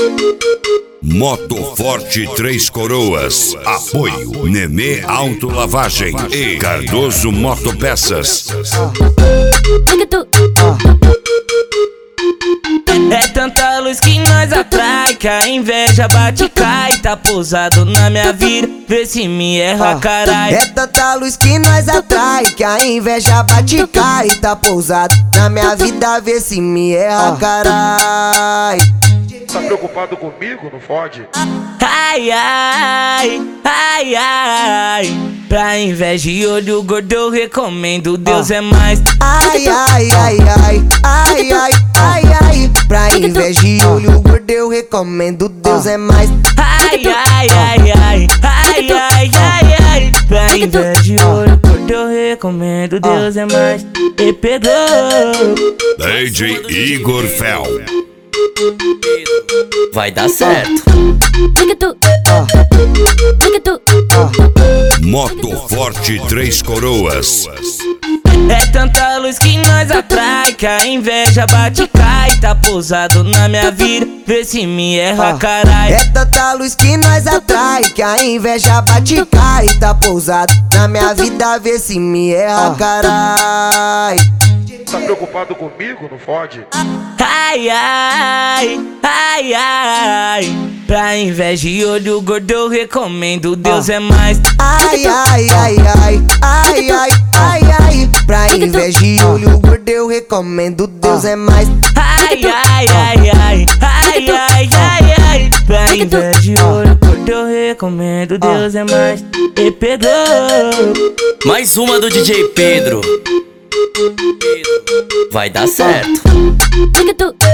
Moto Forte Três Coroas. Apoio Nenê Autolavagem e Cardoso Motopeças. É tanta luz que nós atrai, que a inveja bate e cai. Tá pousado na minha vida, vê se me erra, carai. É tanta luz que nós atrai, que a inveja bate e cai. Tá pousado na minha vida, vê se me erra, carai. Tá preocupado comigo? Não fode? Ai, ai, ai, ai. Pra inveja e olho gordo eu recomendo, Deus é mais. Ai, ai, ai, ai, ai, ai, ai, ai. Pra inveja e olho gordo eu recomendo, Deus é mais. Ai, ai, ai, ai, ai, ai, ai, ai. Pra inveja e olho gordo eu recomendo, Deus é mais. E pegou DJ Igor Fel. vai dar certo. Moto Forte Três Coroas. É tanta luz que nós atrai, que a inveja bate e cai. Tá pousado na minha vida, vê se me erra, carai. É tanta luz que nós atrai, que a inveja bate e cai. Tá pousado na minha vida, vê se me erra, carai. Tá preocupado comigo? Não fode? Ai, ai, ai, ai. Pra inveja e olho gordo eu recomendo, Deus é mais. Ai, ai, ai, ai, ai, ai, ai, ai. Pra inveja e olho gordo eu recomendo, Deus é mais. Ai, ai, ai, ai, ai, ai, ai, ai. Pra inveja e olho gordo eu recomendo, Deus é mais. E pegou mais uma do DJ Pedro. Vai dar certo.